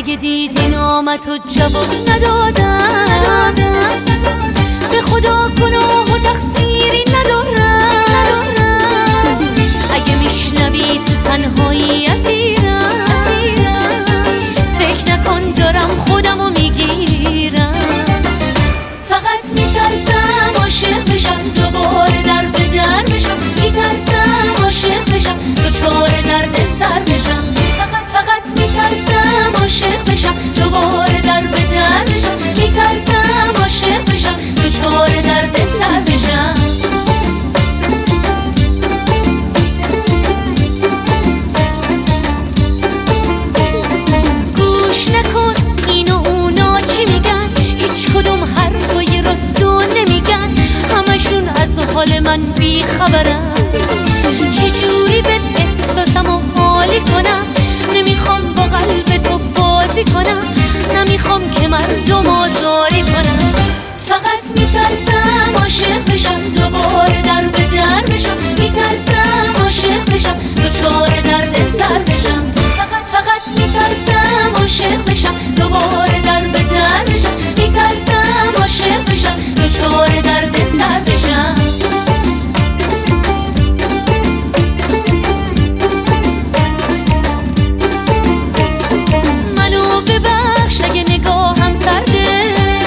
اگه دیدی نامتو جواب ندادم، به خدا گناه و تقصیری ندارم. اگه میشنوی تو تنهایی اسیرم، فکر نکن دارم خودمو میگیرم. فقط میترسم عاشق بشم، دوباره در به در بشم. میترسم عاشق بشم، دچار درد سر بشم. فقط میترسم عاشق بشم، دوباره در به در بشم. میترسم عاشق بشم، دچار درد سر بشم. گوش نکن این و اونا چی میگن، هیچ کدوم حرفای راستو نمیگن. همشون از حال من بیخبرن. چجوری به احساسمو حالی کنم؟ نمیخوام با قلب تو بازی کنم، نمیخوام که مردم آزاری کنم. فقط میترسم عاشق بشم، دوباره در به در بشم. میترسم عاشق بشم، دچار درد سر بشم. فقط میترسم عاشق بشم، دوباره در به در بشم. میترسم عاشق بشم، دچار درد سر بشم. منو ببخش اگه نگاهم سرده،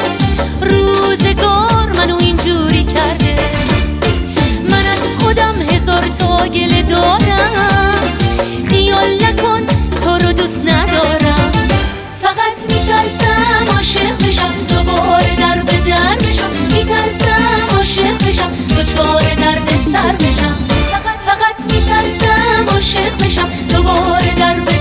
روزگار منو اینجوری کرده. من از خودم هزار تا گله دارم، خیال نکن تو رو دوست ندارم. فقط میترسم عاشق بشم، دوباره در به در بشم. میترسم عاشق بشم، دچار درد سر بشم. فقط میترسم عاشق بشم، دوباره در به